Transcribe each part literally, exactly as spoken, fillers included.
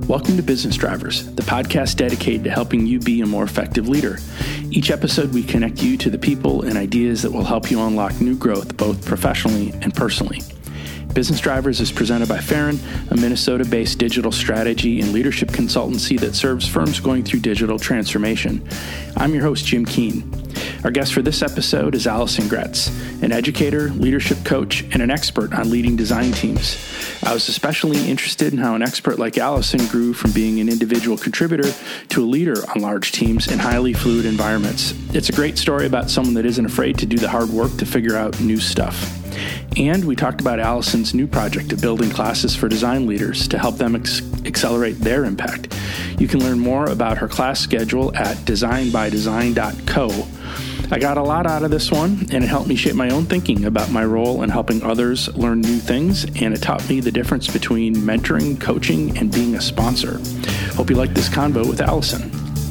Welcome to Business Drivers, the podcast dedicated to helping you be a more effective leader. Each episode, we connect you to the people and ideas that will help you unlock new growth, both professionally and personally. Business Drivers is presented by Farron, a Minnesota-based digital strategy and leadership consultancy that serves firms going through digital transformation. I'm your host, Jim Keene. Our guest for this episode is Allison Gretz, an educator, leadership coach, and an expert on leading design teams. I was especially interested in how an expert like Allison grew from being an individual contributor to a leader on large teams in highly fluid environments. It's a great story about someone that isn't afraid to do the hard work to figure out new stuff. And we talked about Allison's new project of building classes for design leaders to help them ex- accelerate their impact. You can learn more about her class schedule at design by design dot co. I got a lot out of this one, and it helped me shape my own thinking about my role in helping others learn new things, and it taught me the difference between mentoring, coaching, and being a sponsor. Hope you like this convo with Allison.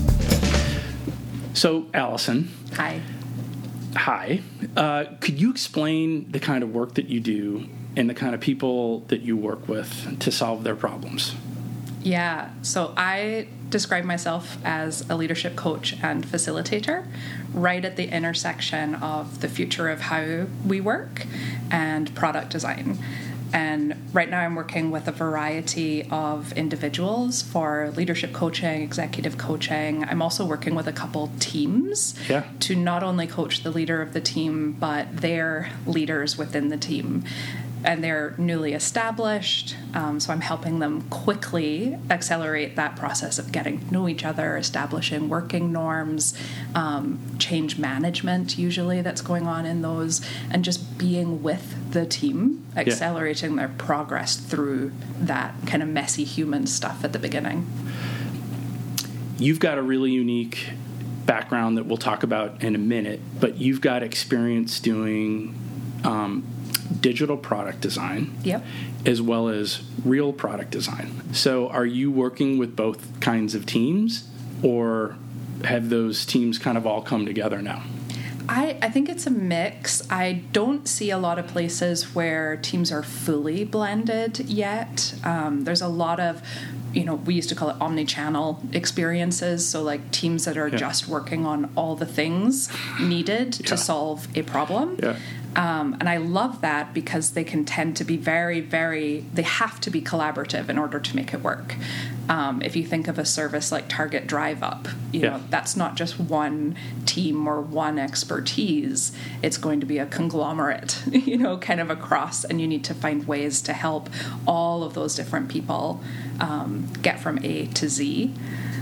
So, Allison. Hi. Hi. Uh, could you explain the kind of work that you do and the kind of people that you work with to solve their problems? Yeah. So I describe myself as a leadership coach and facilitator, right at the intersection of the future of how we work and product design. And right now I'm working with a variety of individuals for leadership coaching, executive coaching. I'm also working with a couple teams yeah. to not only coach the leader of the team, but their leaders within the team. And they're newly established, um, so I'm helping them quickly accelerate that process of getting to know each other, establishing working norms, um, change management usually that's going on in those, and just being with the team, accelerating yeah. their progress through that kind of messy human stuff at the beginning. You've got a really unique background that we'll talk about in a minute, but you've got experience doing um, digital product design, yep. as well as real product design. So are you working with both kinds of teams, or have those teams kind of all come together now? I, I think it's a mix. I don't see a lot of places where teams are fully blended yet. Um, there's a lot of, you know, we used to call it omni-channel experiences. So like teams that are yeah. just working on all the things needed yeah. to solve a problem. Yeah. Um, and I love that because they can tend to be very, very, they have to be collaborative in order to make it work. Um, if you think of a service like Target Drive Up, you yeah. know, that's not just one team or one expertise. It's going to be a conglomerate, you know, kind of across, and you need to find ways to help all of those different people um, get from A to Z.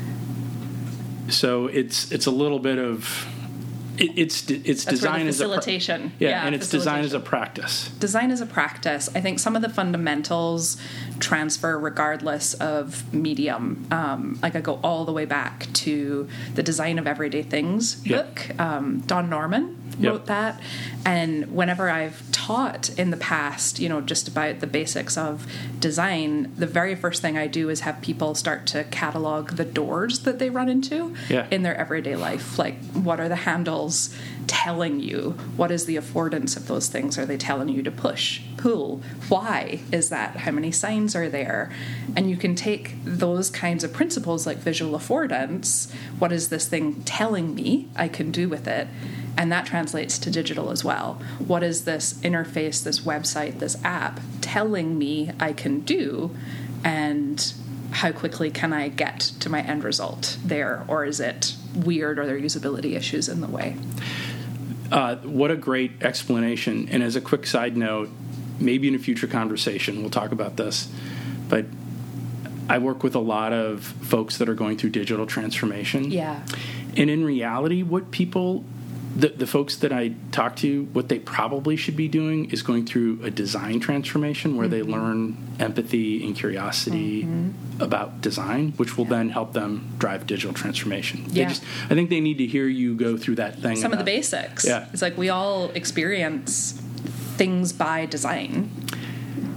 So it's it's a little bit of... It, it's it's That's design as a facilitation. pra- yeah, yeah, and it's design as a practice. Design as a practice. I think some of the fundamentals transfer regardless of medium. Um, like I go all the way back to the Design of Everyday Things yep. book. Um, Don Norman wrote yep. that, and whenever I've taught in the past, you know, just about the basics of design, the very first thing I do is have people start to catalog the doors that they run into yeah. in their everyday life. Like, what are the handles telling you? What is the affordance of those things? Are they telling you to push, pull? Why is that? How many signs are there? And you can take those kinds of principles like visual affordance. What is this thing telling me I can do with it? And that translates to digital as well. What is this interface, this website, this app telling me I can do? And how quickly can I get to my end result there? Or is it weird, or there are usability issues in the way? Uh, what a great explanation. And as a quick side note, maybe in a future conversation we'll talk about this, but I work with a lot of folks that are going through digital transformation. Yeah. And in reality, what people... The, the folks that I talk to, what they probably should be doing is going through a design transformation where mm-hmm. they learn empathy and curiosity mm-hmm. about design, which will yeah. then help them drive digital transformation. Yeah. They just, I think they need to hear you go through that thing. Some about, of the basics. Yeah. It's like we all experience things by design.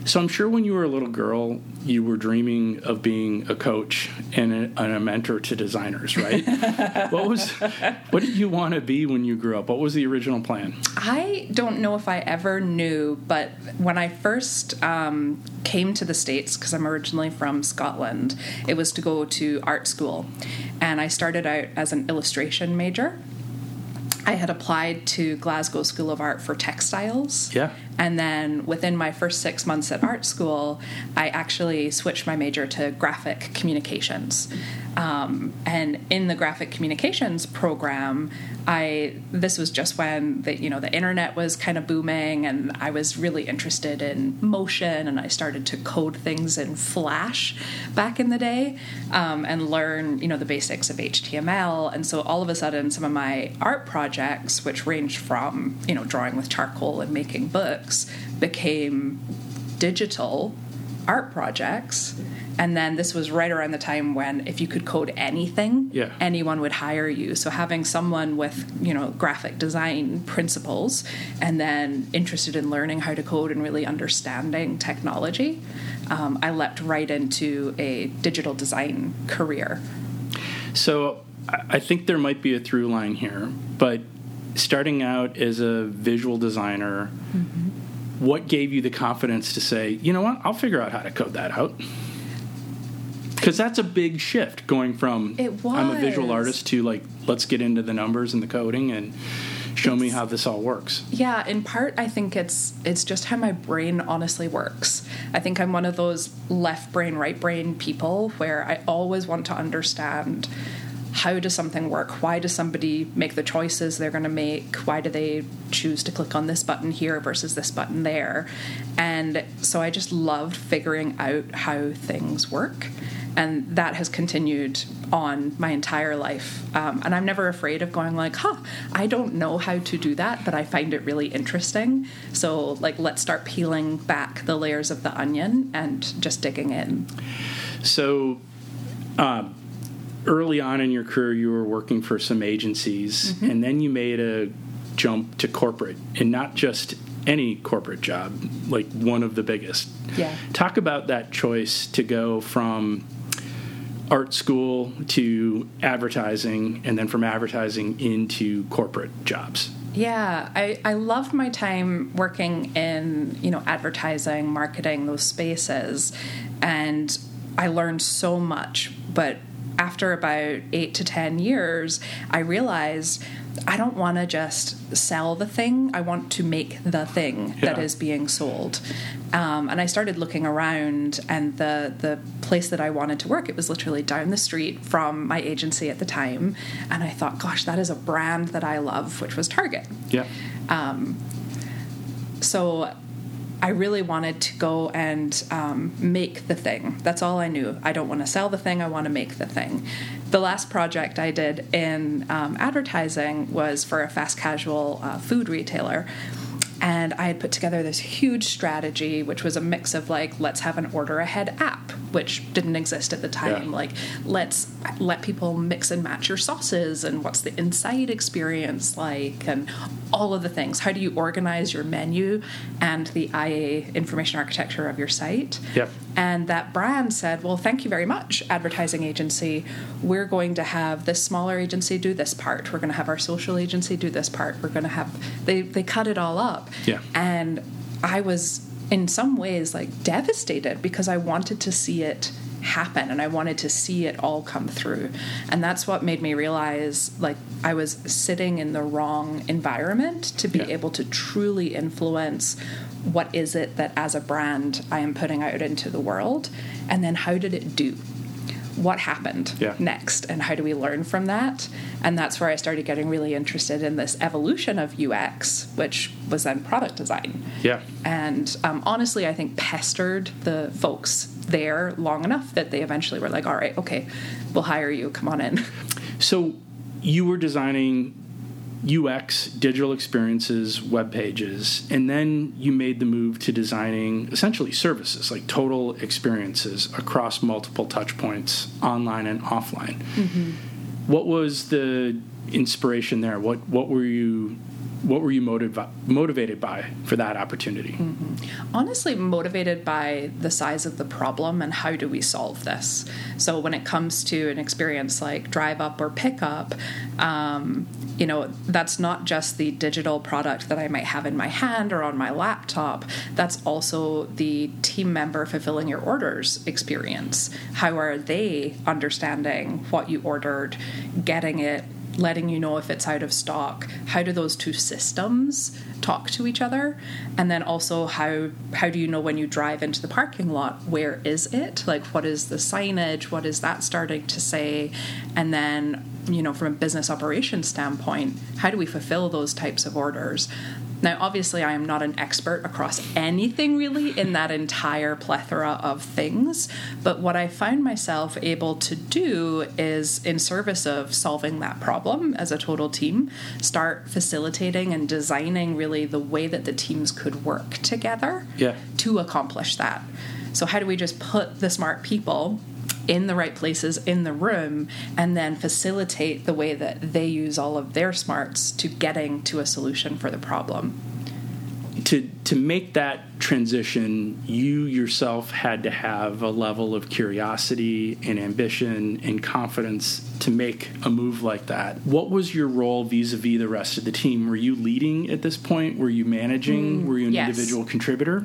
So I'm sure when you were a little girl, you were dreaming of being a coach and a, and a mentor to designers, right? What was, what did you want to be when you grew up? What was the original plan? I don't know if I ever knew, but when I first um, came to the States, because I'm originally from Scotland, it was to go to art school. And I started out as an illustration major. I had applied to Glasgow School of Art for textiles. Yeah. And then within my first six months at art school, I actually switched my major to graphic communications. Um, and in the graphic communications program, I this was just when the, you know, the internet was kind of booming, and I was really interested in motion, and I started to code things in Flash back in the day, um, and learn, you know, the basics of H T M L. And so all of a sudden, some of my art projects, which ranged from, you know, drawing with charcoal and making books, became digital art projects. And then this was right around the time when if you could code anything, yeah. anyone would hire you. So having someone with, you know, graphic design principles and then interested in learning how to code and really understanding technology, um, I leapt right into a digital design career. So I think there might be a through line here, but starting out as a visual designer, mm-hmm. what gave you the confidence to say, you know what, I'll figure out how to code that out? Because that's a big shift, going from it was. I'm a visual artist to, like, let's get into the numbers and the coding and show it's, me how this all works. Yeah, in part, I think it's it's just how my brain honestly works. I think I'm one of those left brain, right brain people where I always want to understand, how does something work? Why does somebody make the choices they're going to make? Why do they choose to click on this button here versus this button there? And so I just loved figuring out how things work. And that has continued on my entire life. Um, and I'm never afraid of going like, huh, I don't know how to do that, but I find it really interesting. So, like, let's start peeling back the layers of the onion and just digging in. So, um, early on in your career, you were working for some agencies, mm-hmm. and then you made a jump to corporate, and not just any corporate job, like one of the biggest. Yeah. Talk about that choice to go from art school to advertising, and then from advertising into corporate jobs. Yeah, I, I loved my time working in, you know, advertising, marketing, those spaces, and I learned so much. But after about eight to ten years, I realized I don't want to just sell the thing. I want to make the thing yeah. that is being sold. Um, and I started looking around, and the the place that I wanted to work, it was literally down the street from my agency at the time. And I thought, gosh, that is a brand that I love, which was Target. Yeah. Um, so I really wanted to go and um, make the thing. That's all I knew. I don't want to sell the thing. I want to make the thing. The last project I did in um, advertising was for a fast casual uh, food retailer. And I had put together this huge strategy, which was a mix of, like, let's have an order ahead app, which didn't exist at the time. Yeah. Like, let's let people mix and match your sauces, and what's the inside experience like, and all of the things. How do you organize your menu and the I A, information architecture of your site? Yep. And that brand said, well, thank you very much, advertising agency. We're going to have this smaller agency do this part. We're going to have our social agency do this part. We're going to have, they, they cut it all up. Yeah. And I was, in some ways, like, devastated, because I wanted to see it happen, and I wanted to see it all come through. And that's what made me realize, like, I was sitting in the wrong environment to be yeah. able to truly influence what is it that as a brand I am putting out into the world, and then how did it do? What happened yeah. next, and how do we learn from that? And that's where I started getting really interested in this evolution of U X, which was then product design. Yeah. And um, honestly, I think pestered the folks there long enough that they eventually were like, all right, okay, we'll hire you, come on in. So you were designing U X, digital experiences, web pages, and then you made the move to designing essentially services, like total experiences across multiple touch points, online and offline. Mm-hmm. What was the inspiration there? What what were you what were you motiv- motivated by for that opportunity? Mm-hmm. Honestly, motivated by the size of the problem and how do we solve this. So when it comes to an experience like Drive Up or Pick Up, um, you know, that's not just the digital product that I might have in my hand or on my laptop. That's also the team member fulfilling your orders experience. How are they understanding what you ordered, getting it, letting you know if it's out of stock? How do those two systems talk to each other? And then also how how do you know when you drive into the parking lot, where is it? Like, what is the signage? What is that starting to say? And then, you know, from a business operations standpoint, how do we fulfill those types of orders? Now, obviously, I am not an expert across anything really in that entire plethora of things, but what I found myself able to do is, in service of solving that problem as a total team, start facilitating and designing really the way that the teams could work together yeah. to accomplish that. So how do we just put the smart people in the right places in the room and then facilitate the way that they use all of their smarts to getting to a solution for the problem? To to make that transition, you yourself had to have a level of curiosity and ambition and confidence to make a move like that. What was your role vis-a-vis the rest of the team? Were you leading at this point? Were you managing? Mm, Were you an yes. individual contributor?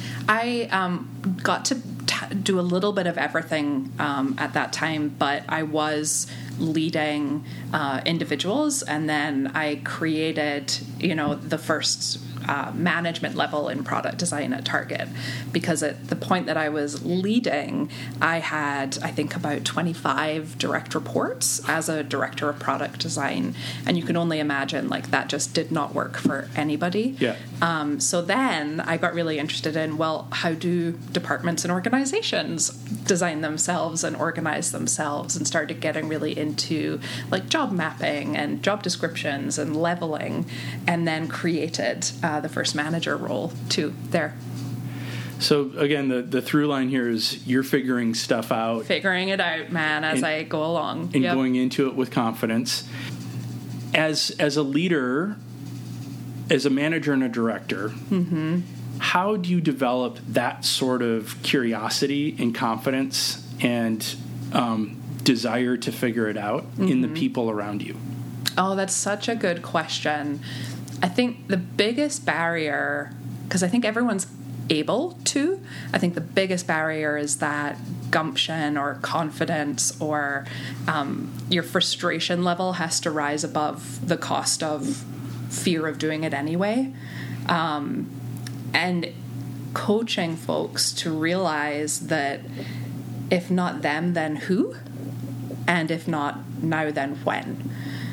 I um, got to t- do a little bit of everything um, at that time, but I was leading uh, individuals, and then I created, you know, the first uh, management level in product design at Target, because at the point that I was leading, I had, I think, about twenty-five direct reports as a director of product design, and you can only imagine, like, that just did not work for anybody. Yeah. Um, so then I got really interested in, well, how do departments and organizations design themselves and organize themselves, and started getting really into like job mapping and job descriptions and leveling, and then created uh, the first manager role too there. So again, the, the through line here is you're figuring stuff out. Figuring it out, man, as and, I go along. And yep. going into it with confidence. As as a leader, as a manager and a director, mm-hmm. how do you develop that sort of curiosity and confidence and um, desire to figure it out mm-hmm. in the people around you? Oh, that's such a good question. I think the biggest barrier, because I think everyone's able to, I think the biggest barrier is that gumption or confidence or um, your frustration level has to rise above the cost of fear of doing it anyway. Um, and coaching folks to realize that if not them, then who? And if not now, then when?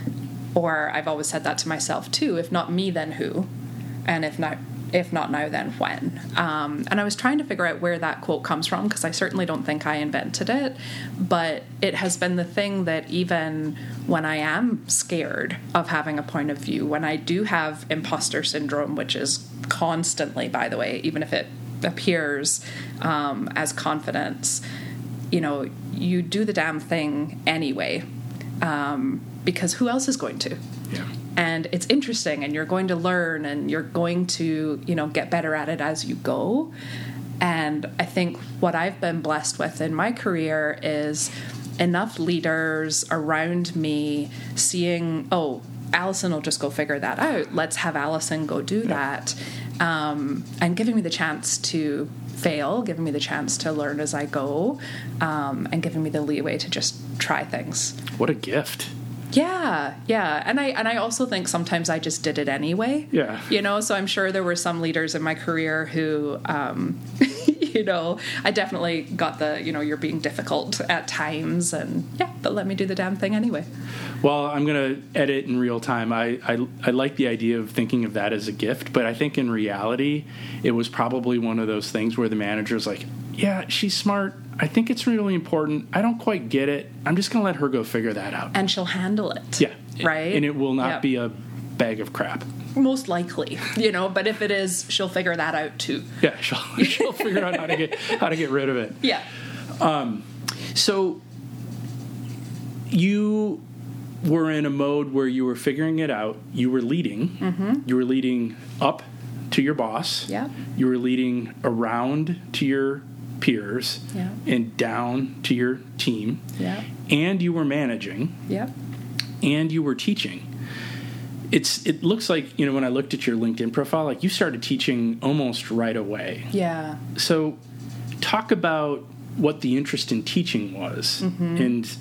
Or I've always said that to myself too, if not me, then who? And if not if not now, then when? Um, and I was trying to figure out where that quote comes from, because I certainly don't think I invented it, but it has been the thing that even when I am scared of having a point of view, when I do have imposter syndrome, which is constantly, by the way, even if it appears um, as confidence, you know, you do the damn thing anyway, um, because who else is going to? Yeah. And it's interesting, and you're going to learn, and you're going to, you know, get better at it as you go. And I think what I've been blessed with in my career is enough leaders around me seeing, oh, Allison will just go figure that out. Let's have Allison go do yeah. that. Um, and giving me the chance to fail, giving me the chance to learn as I go, um, and giving me the leeway to just try things. What a gift. Yeah, yeah. And I and I also think sometimes I just did it anyway. Yeah. You know, so I'm sure there were some leaders in my career who, um, you know, I definitely got the, you know, you're being difficult at times, and yeah, but let me do the damn thing anyway. Well, I'm going to edit in real time. I, I I like the idea of thinking of that as a gift, but I think in reality, it was probably one of those things where the manager's like, yeah, she's smart. I think it's really important. I don't quite get it. I'm just going to let her go figure that out. And she'll handle it. Yeah. Right? And it will not yep. be a bag of crap. Most likely, you know, but if it is, she'll figure that out too. Yeah, she'll, she'll figure out how to get how to get rid of it. Yeah. Um, so you were in a mode where you were figuring it out. You were leading. Mm-hmm. You were leading up to your boss. Yeah. You were leading around to your peers. Yeah. And down to your team. Yeah. And you were managing. Yeah. And you were teaching. It's it looks like, you know, when I looked at your LinkedIn profile, like you started teaching almost right away. Yeah. So talk about what the interest in teaching was, mm-hmm. and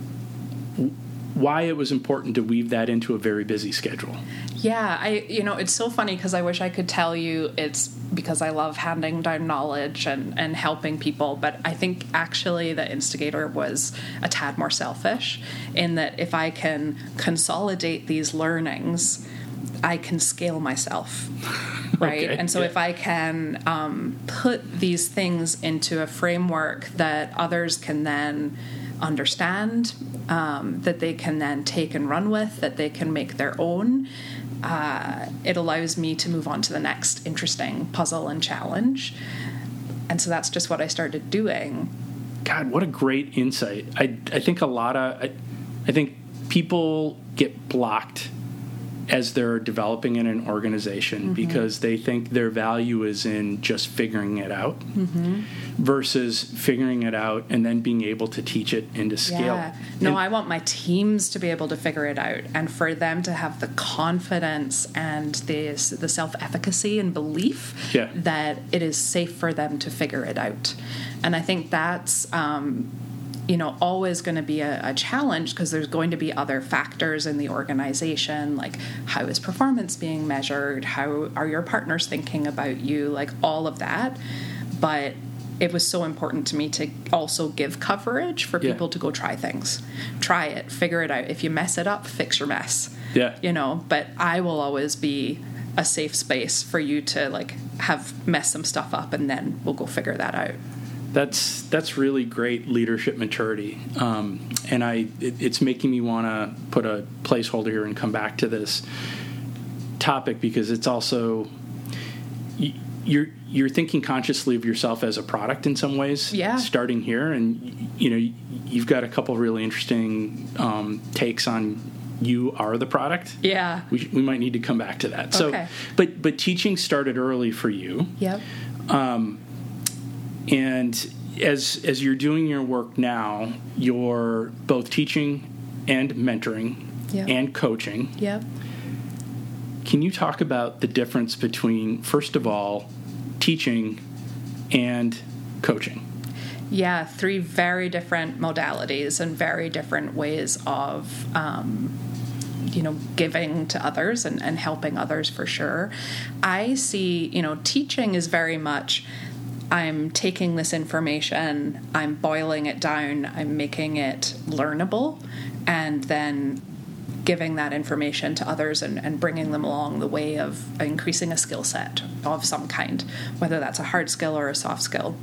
why it was important to weave that into a very busy schedule. Yeah, I you know, it's so funny because I wish I could tell you it's because I love handing down knowledge and, and helping people, but I think actually the instigator was a tad more selfish in that if I can consolidate these learnings, I can scale myself, right? Okay, and so yeah. if I can um, put these things into a framework that others can then understand, um, that they can then take and run with, that they can make their own, uh, it allows me to move on to the next interesting puzzle and challenge. And so that's just what I started doing. God, what a great insight. I, I think a lot of, I, I think people get blocked as they're developing in an organization mm-hmm. because they think their value is in just figuring it out mm-hmm. versus figuring it out and then being able to teach it into scale. Yeah. No, and, I want my teams to be able to figure it out and for them to have the confidence and the, the self-efficacy and belief yeah. that it is safe for them to figure it out. And I think that's... Um, you know, always going to be a, a challenge because there's going to be other factors in the organization, like how is performance being measured? How are your partners thinking about you? Like all of that. But it was so important to me to also give coverage for yeah. people to go try things. Try it, figure it out. If you mess it up, fix your mess. Yeah. You know, but I will always be a safe space for you to like have mess some stuff up and then we'll go figure that out. That's that's really great leadership maturity, um, and I it, it's making me want to put a placeholder here and come back to this topic because it's also you're you're thinking consciously of yourself as a product in some ways. Yeah. Starting here, and you know you've got a couple of really interesting um, takes on you are the product. Yeah. We we might need to come back to that. So, okay. but but teaching started early for you. Yep. Um, And as as you're doing your work now, you're both teaching and mentoring yep. and coaching. Yep. Can you talk about the difference between, first of all, teaching and coaching? Yeah, three very different modalities and very different ways of, um, you know, giving to others and, and helping others for sure. I see, you know, teaching is very much... I'm taking this information, I'm boiling it down, I'm making it learnable, and then giving that information to others and, and bringing them along the way of increasing a skill set of some kind, whether that's a hard skill or a soft skill.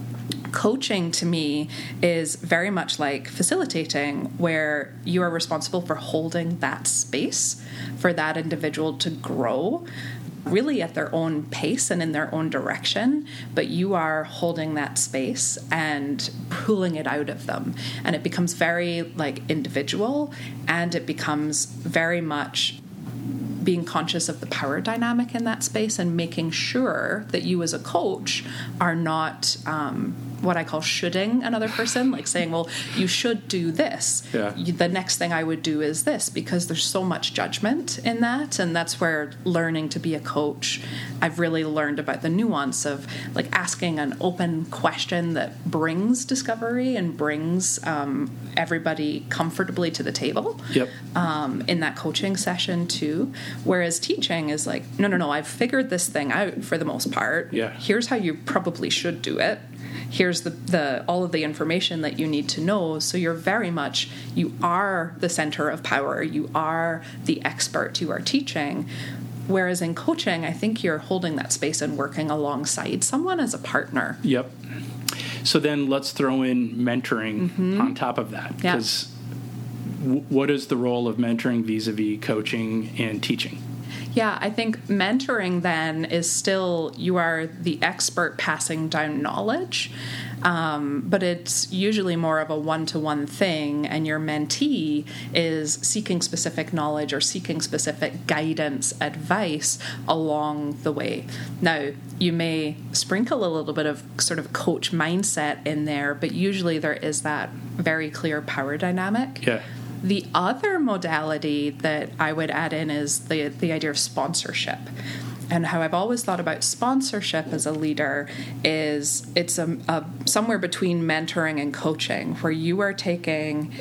Coaching to me is very much like facilitating, where you are responsible for holding that space for that individual to grow really at their own pace and in their own direction, but you are holding that space and pulling it out of them. And it becomes very like individual, and it becomes very much being conscious of the power dynamic in that space and making sure that you as a coach are not um, what I call shoulding another person, like saying, well, you should do this. Yeah. You, the next thing I would do is this, because there's so much judgment in that. And that's where learning to be a coach, I've really learned about the nuance of like asking an open question that brings discovery and brings um, everybody comfortably to the table. Yep. Um, in that coaching session too. Whereas teaching is like, no, no, no, I've figured this thing out for the most part. Yeah. Here's how you probably should do it. Here's the, the all of the information that you need to know. So you're very much, you are the center of power. You are the expert. You are teaching. Whereas in coaching, I think you're holding that space and working alongside someone as a partner. Yep. So then let's throw in mentoring mm-hmm. on top of that. Because yeah. w- what is the role of mentoring vis-a-vis coaching and teaching? Yeah, I think mentoring then is still, you are the expert passing down knowledge, um, but it's usually more of a one-to-one thing, and your mentee is seeking specific knowledge or seeking specific guidance, advice along the way. Now, you may sprinkle a little bit of sort of coach mindset in there, but usually there is that very clear power dynamic. Yeah. The other modality that I would add in is the the idea of sponsorship. And how I've always thought about sponsorship as a leader is it's a, a somewhere between mentoring and coaching, where you are taking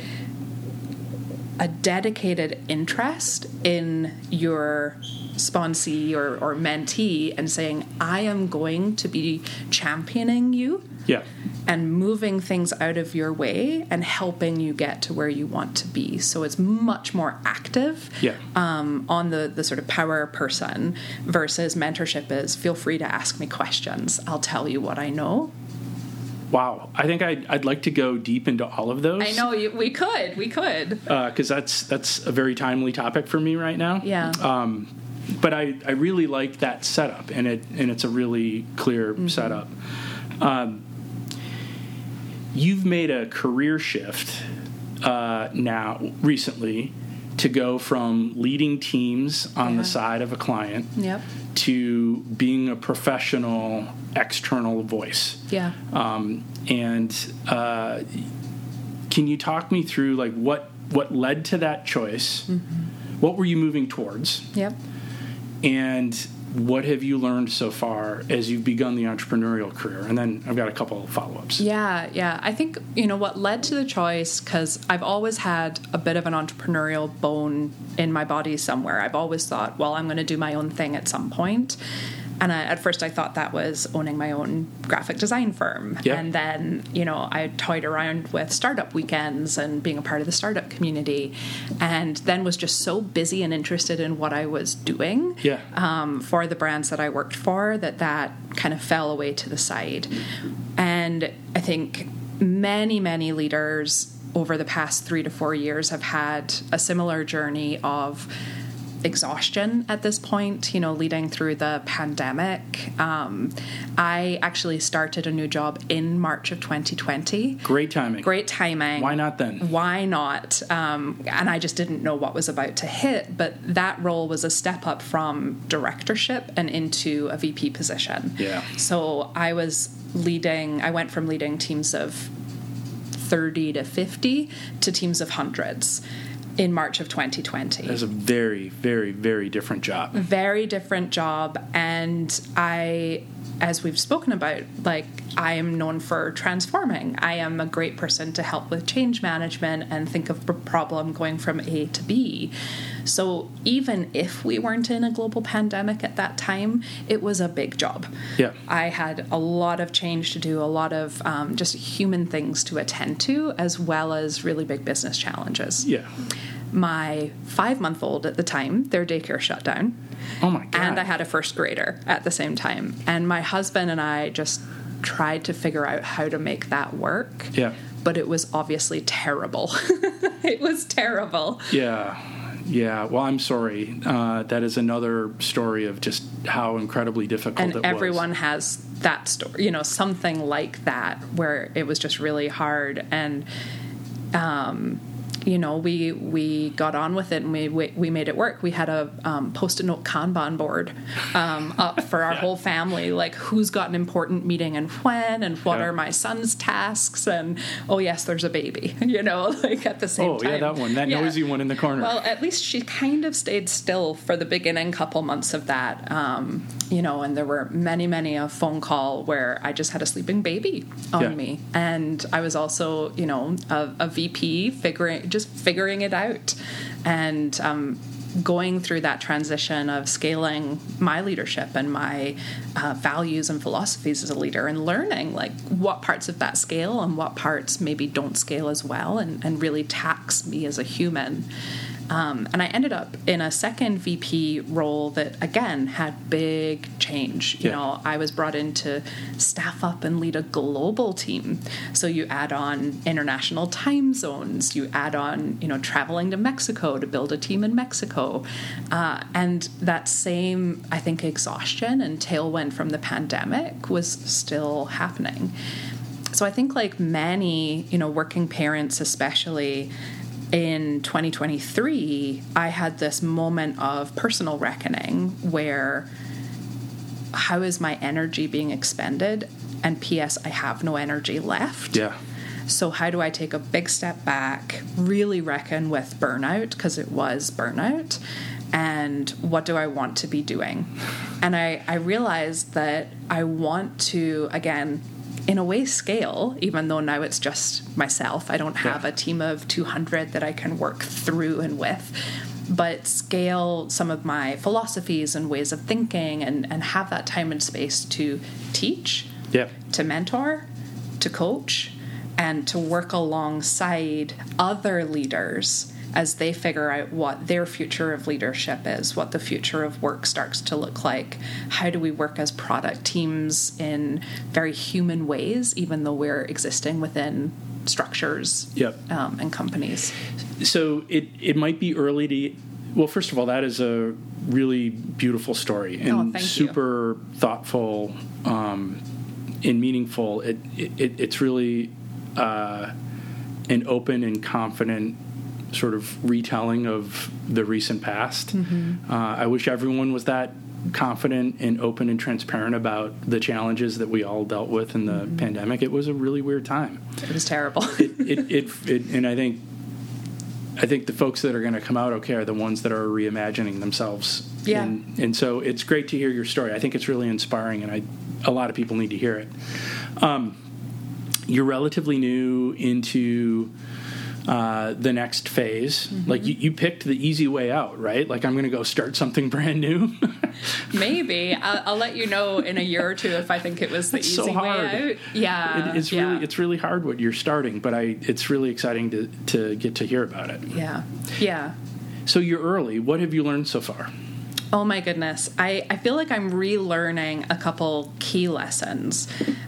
a dedicated interest in your sponsee or, or mentee and saying, I am going to be championing you. Yeah. And moving things out of your way and helping you get to where you want to be. So it's much more active yeah. um, on the, the sort of power person, versus mentorship is feel free to ask me questions. I'll tell you what I know. Wow. I think I'd, I'd like to go deep into all of those. I know, you, we could. We could. Because uh, that's, that's a very timely topic for me right now. Yeah. Um, but I, I really like that setup, and it and it's a really clear mm-hmm. setup. Um, You've made a career shift uh, now recently to go from leading teams on yeah. the side of a client yep. to being a professional external voice. Yeah. Um, and uh, can you talk me through like what what led to that choice? Mm-hmm. What were you moving towards? Yep. And what have you learned so far as you've begun the entrepreneurial career? And then I've got a couple of follow-ups. Yeah, yeah. I think, you know, what led to the choice, because I've always had a bit of an entrepreneurial bone in my body somewhere. I've always thought, well, I'm going to do my own thing at some point. And I, at first I thought that was owning my own graphic design firm. Yeah. And then, you know, I toyed around with startup weekends and being a part of the startup community, and then was just so busy and interested in what I was doing yeah. um, for the brands that I worked for that that kind of fell away to the side. And I think many, many leaders over the past three to four years have had a similar journey of exhaustion at this point, you know, leading through the pandemic. Um, I actually started a new job in March of twenty twenty. Great timing. Great timing. Why not then? Why not? Um, and I just didn't know what was about to hit, but that role was a step up from directorship and into a V P position. Yeah. So I was leading, I went from leading teams of thirty to fifty to teams of hundreds in March of twenty twenty. That's a very, very, very different job. Very different job. And I, as we've spoken about, like, I am known for transforming. I am a great person to help with change management and think of a problem going from A to B. So even if we weren't in a global pandemic at that time, it was a big job. Yeah. I had a lot of change to do, a lot of um, just human things to attend to, as well as really big business challenges. Yeah. My five-month-old at the time, their daycare shut down. Oh, my God. And I had a first grader at the same time. And my husband and I just tried to figure out how to make that work. Yeah. But it was obviously terrible. It was terrible. Yeah. Yeah. Well, I'm sorry. Uh, that is another story of just how incredibly difficult and it was. And everyone has that story, you know, something like that, where it was just really hard. And, um, you know, we we got on with it, and we we, we made it work. We had a um, post-it note Kanban board um, up for our yeah. whole family, like who's got an important meeting and when, and what yeah. are my son's tasks, and oh yes, there's a baby, you know, like at the same oh, time. Oh yeah, that one, that yeah. noisy one in the corner. Well, at least she kind of stayed still for the beginning couple months of that, um, you know, and there were many, many a phone call where I just had a sleeping baby on yeah. me, and I was also, you know, a, a V P figuring. just figuring it out and um, going through that transition of scaling my leadership and my uh, values and philosophies as a leader, and learning like what parts of that scale and what parts maybe don't scale as well, and, and really tax me as a human. Um, and I ended up in a second V P role that, again, had big change. You Yeah. know, I was brought in to staff up and lead a global team. So you add on international time zones, you add on, you know, traveling to Mexico to build a team in Mexico. Uh, and that same, I think, exhaustion and tailwind from the pandemic was still happening. So I think, like many, you know, working parents especially, in twenty twenty-three, I had this moment of personal reckoning where how is my energy being expended? And P S, I have no energy left. Yeah. So how do I take a big step back, really reckon with burnout, because it was burnout, and what do I want to be doing? And I, I realized that I want to, again, in a way, scale, even though now it's just myself. I don't have Yeah. a team of two hundred that I can work through and with, but scale some of my philosophies and ways of thinking and, and have that time and space to teach, Yeah. to mentor, to coach, and to work alongside other leaders as they figure out what their future of leadership is, what the future of work starts to look like. How do we work as product teams in very human ways, even though we're existing within structures Yep. um, and companies? So it, it might be early to... Well, first of all, that is a really beautiful story and Oh, thank you. super thoughtful um, and meaningful. It, it It's really uh, an open and confident sort of retelling of the recent past. Mm-hmm. Uh, I wish everyone was that confident and open and transparent about the challenges that we all dealt with in the mm-hmm. pandemic. It was a really weird time. It was terrible. it, it, it, it, and I think I think the folks that are going to come out okay are the ones that are reimagining themselves. Yeah. And, and so it's great to hear your story. I think it's really inspiring, and I a lot of people need to hear it. Um, you're relatively new into uh, the next phase. Mm-hmm. Like you, you picked the easy way out, right? Like I'm going to go start something brand new. Maybe I'll, I'll let you know in a year or two if I think it was the it's easy so hard. way out. Yeah, it, it's yeah. really it's really hard what you're starting, but I it's really exciting to to get to hear about it. Yeah, yeah. So you're early. What have you learned so far? Oh my goodness. I, I feel like I'm relearning a couple key lessons.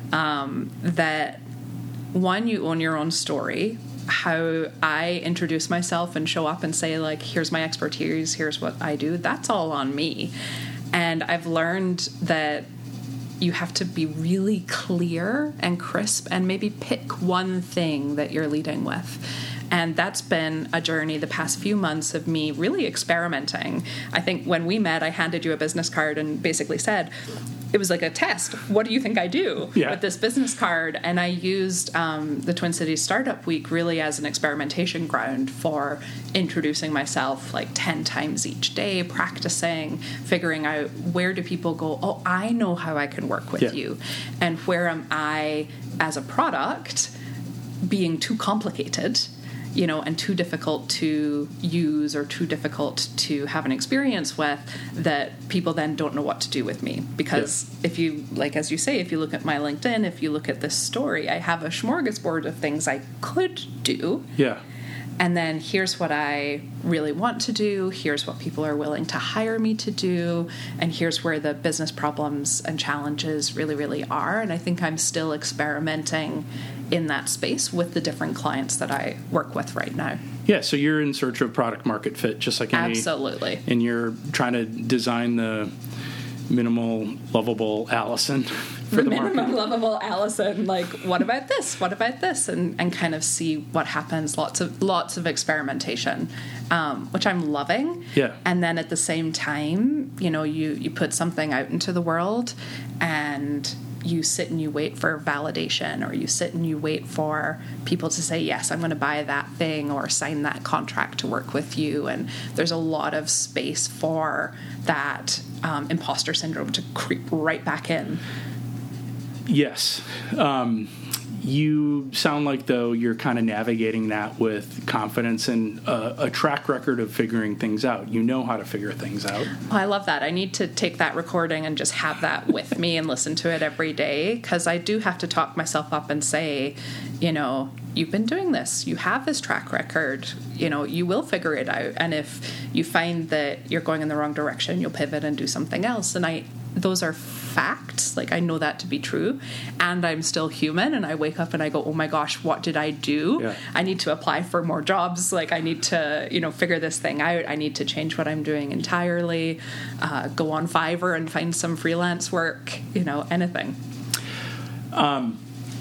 Um, that one, you own your own story. How I introduce myself and show up and say, like, here's my expertise, here's what I do. That's all on me. And I've learned that you have to be really clear and crisp and maybe pick one thing that you're leading with. And that's been a journey the past few months of me really experimenting. I think when we met, I handed you a business card and basically said, it was like a test. What do you think I do yeah. with this business card? And I used um, the Twin Cities Startup Week really as an experimentation ground for introducing myself like ten times each day, practicing, figuring out where do people go, oh, I know how I can work with yeah. you. And where am I as a product being too complicated, you know, and too difficult to use or too difficult to have an experience with, that people then don't know what to do with me. Because yeah. if you, like, as you say, if you look at my LinkedIn, if you look at this story, I have a smorgasbord of things I could do. Yeah. And then here's what I really want to do. Here's what people are willing to hire me to do. And here's where the business problems and challenges really, really are. And I think I'm still experimenting in that space with the different clients that I work with right now. Yeah, so you're in search of product market fit, just like any... Absolutely. And you're trying to design the minimal, lovable Allison for the, the minimum market. lovable Allison, like, what about this? What about this? And and kind of see what happens. Lots of lots of experimentation, um, which I'm loving. Yeah. And then at the same time, you know, you, you put something out into the world and you sit and you wait for validation, or you sit and you wait for people to say, yes, I'm going to buy that thing or sign that contract to work with you. And there's a lot of space for that um, imposter syndrome to creep right back in. Yes. Um, you sound like, though, you're kind of navigating that with confidence and a, a track record of figuring things out. You know how to figure things out. Well, I love that. I need to take that recording and just have that with me and listen to it every day, because I do have to talk myself up and say, you know, you've been doing this, you have this track record, you know, you will figure it out. And if you find that you're going in the wrong direction, you'll pivot and do something else. And I, those are facts. Like, I know that to be true. And I'm still human. And I wake up and I go, oh my gosh, what did I do? Yeah. I need to apply for more jobs. Like, I need to, you know, figure this thing out. I need to change what I'm doing entirely. Uh, go on Fiverr and find some freelance work, you know, anything. Um,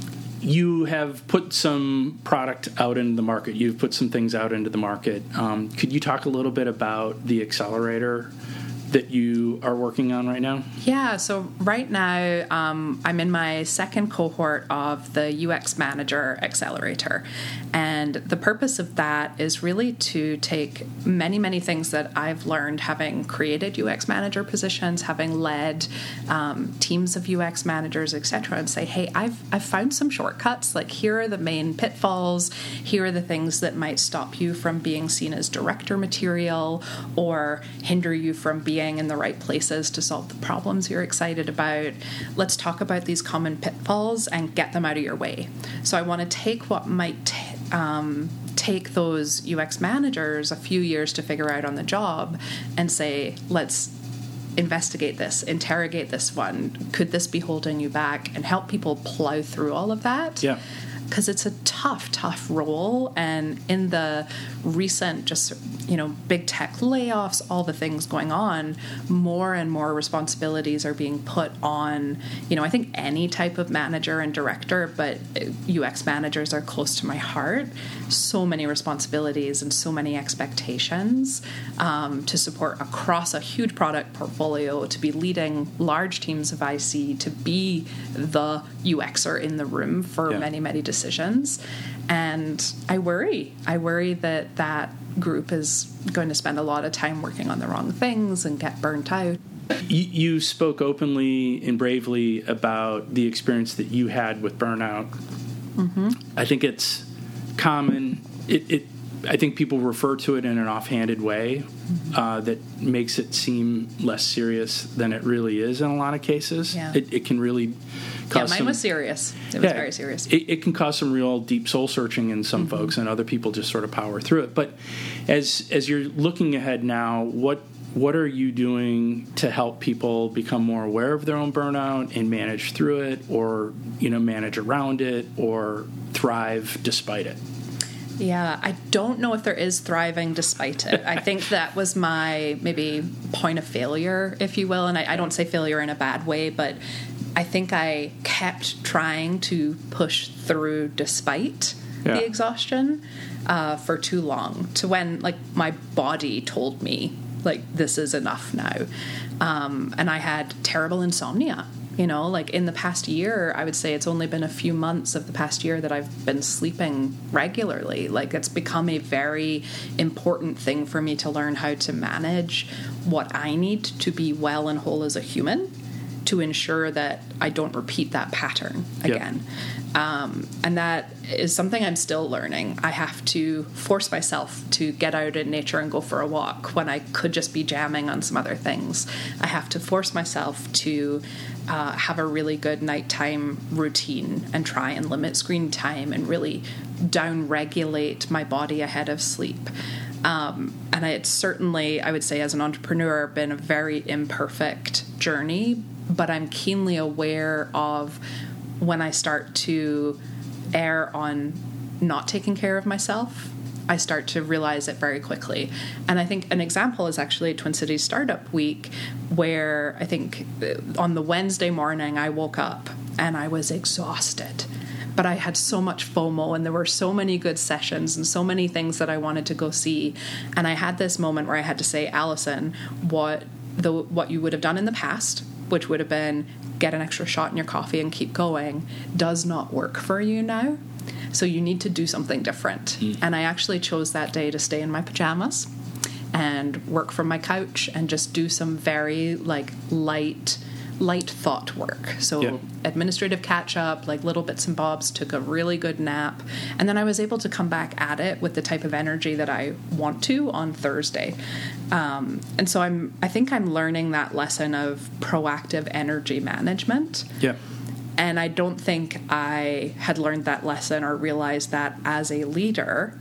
you have put some product out into the market. You've put some things out into the market. Um, could you talk a little bit about the accelerator that you are working on right now? Yeah, so right now um, I'm in my second cohort of the U X Manager Accelerator. And the purpose of that is really to take many, many things that I've learned having created U X manager positions, having led um, teams of U X managers, et cetera, and say, hey, I've, I've found some shortcuts. Like, here are the main pitfalls. Here are the things that might stop you from being seen as director material or hinder you from being in the right places to solve the problems you're excited about. Let's talk about these common pitfalls and get them out of your way. So I want to take what might t- um, take those U X managers a few years to figure out on the job and say, let's investigate this, interrogate this one. Could this be holding you back? And help people plow through all of that. Yeah. Because it's a tough, tough role. And in the recent just, you know, big tech layoffs, all the things going on, more and more responsibilities are being put on, you know, I think any type of manager and director, but U X managers are close to my heart. So many responsibilities and so many expectations um, to support across a huge product portfolio, to be leading large teams of I C, to be the U Xer in the room for yeah. many, many decisions. And I worry. I worry that that group is going to spend a lot of time working on the wrong things and get burnt out. You, you spoke openly and bravely about the experience that you had with burnout. Mm-hmm. I think it's common. It, it, I think people refer to it in an offhanded way mm-hmm. uh, that makes it seem less serious than it really is in a lot of cases. Yeah. It, it can really cause Yeah, mine some, was serious. It was yeah, very serious. It, it can cause some real deep soul searching in some mm-hmm. folks, and other people just sort of power through it. But as as you're looking ahead now, what what are you doing to help people become more aware of their own burnout and manage through it, or you know manage around it, or thrive despite it? Yeah, I don't know if there is thriving despite it. I think that was my maybe point of failure, if you will. And I, I don't say failure in a bad way, but I think I kept trying to push through despite yeah. the exhaustion uh, for too long, to when like my body told me, like, this is enough now. Um, and I had terrible insomnia. You know, like in the past year, I would say it's only been a few months of the past year that I've been sleeping regularly. Like, it's become a very important thing for me to learn how to manage what I need to be well and whole as a human, to ensure that I don't repeat that pattern again. Yep. Um, and that is something I'm still learning. I have to force myself to get out in nature and go for a walk when I could just be jamming on some other things. I have to force myself to uh, have a really good nighttime routine and try and limit screen time and really down-regulate my body ahead of sleep. Um, and it's certainly, I would say, as an entrepreneur, been a very imperfect journey, but I'm keenly aware of when I start to err on not taking care of myself, I start to realize it very quickly. And I think an example is actually Twin Cities Startup Week, where I think on the Wednesday morning I woke up and I was exhausted. But I had so much FOMO, and there were so many good sessions and so many things that I wanted to go see. And I had this moment where I had to say, Allison, what the what you would have done in the past, which would have been get an extra shot in your coffee and keep going, does not work for you now. So you need to do something different. Mm. And I actually chose that day to stay in my pajamas and work from my couch and just do some very like light light thought work. So yeah. administrative catch up, like little bits and bobs, took a really good nap. And then I was able to come back at it with the type of energy that I want to on Thursday. Um, and so I'm, I think I'm learning that lesson of proactive energy management. Yeah. And I don't think I had learned that lesson or realized that as a leader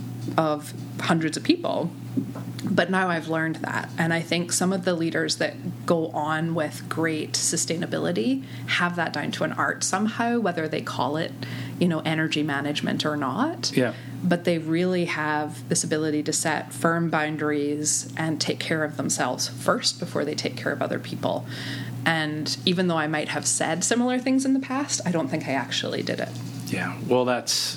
of hundreds of people. But now I've learned that. And I think some of the leaders that go on with great sustainability have that down to an art somehow, whether they call it, you know, energy management or not. Yeah. But they really have this ability to set firm boundaries and take care of themselves first before they take care of other people. And even though I might have said similar things in the past, I don't think I actually did it. Yeah. Well, that's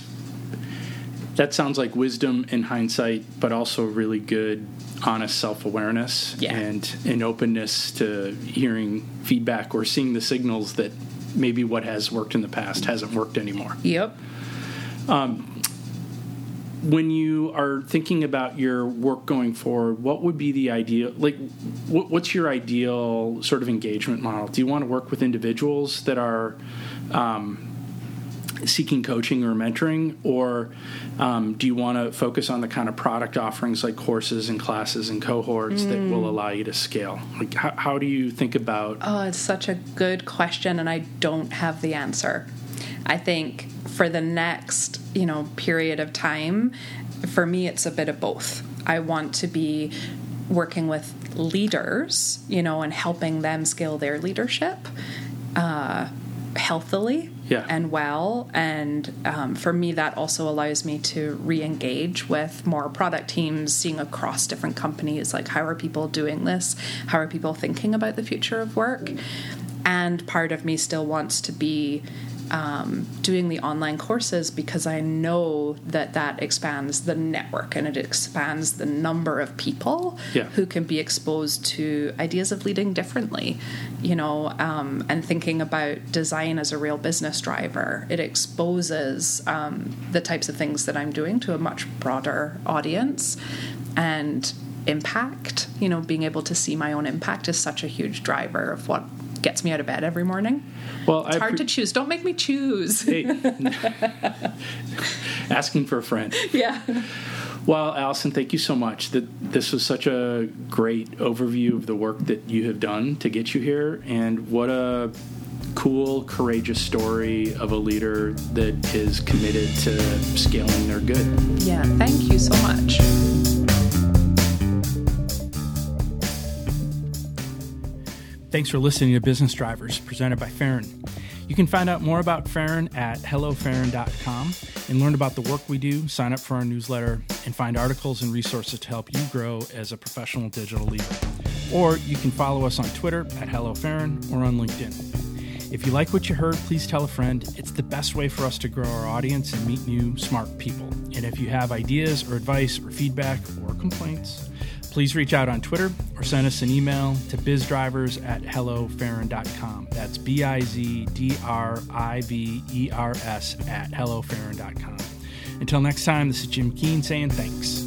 that sounds like wisdom in hindsight, but also really good, honest self-awareness yeah. and an openness to hearing feedback or seeing the signals that maybe what has worked in the past hasn't worked anymore. Yep. Um, when you are thinking about your work going forward, what would be the ideal, like, what, what's your ideal sort of engagement model? Do you want to work with individuals that are um, seeking coaching or mentoring, or um, do you want to focus on the kind of product offerings like courses and classes and cohorts mm. that will allow you to scale? Like, how, how do you think about? Oh, it's such a good question, and I don't have the answer. I think for the next, you know, period of time, for me, it's a bit of both. I want to be working with leaders, you know, and helping them scale their leadership uh, healthily yeah. and well. And um, for me, that also allows me to re-engage with more product teams, seeing across different companies, like how are people doing this? How are people thinking about the future of work? And part of me still wants to be Um, doing the online courses because I know that that expands the network and it expands the number of people yeah. who can be exposed to ideas of leading differently, you know, um, and thinking about design as a real business driver. It exposes um, the types of things that I'm doing to a much broader audience. And impact, you know, being able to see my own impact is such a huge driver of what gets me out of bed every morning. Well, it's I hard pre- to choose. Don't make me choose. Hey. Asking for a friend. Yeah. Well, Allison, thank you so much. That this was such a great overview of the work that you have done to get you here, and what a cool, courageous story of a leader that is committed to scaling their good. Yeah, thank you so much. Thanks for listening to Business Drivers, presented by Farron. You can find out more about Farron at hello farron dot com and learn about the work we do, sign up for our newsletter, and find articles and resources to help you grow as a professional digital leader. Or you can follow us on Twitter at hello farron or on LinkedIn. If you like what you heard, please tell a friend. It's the best way for us to grow our audience and meet new, smart people. And if you have ideas or advice or feedback or complaints, please reach out on Twitter or send us an email to bizdrivers at hello farron dot com. That's B I Z D R I V E R S at hello farron dot com. Until next time, this is Jim Keene saying thanks.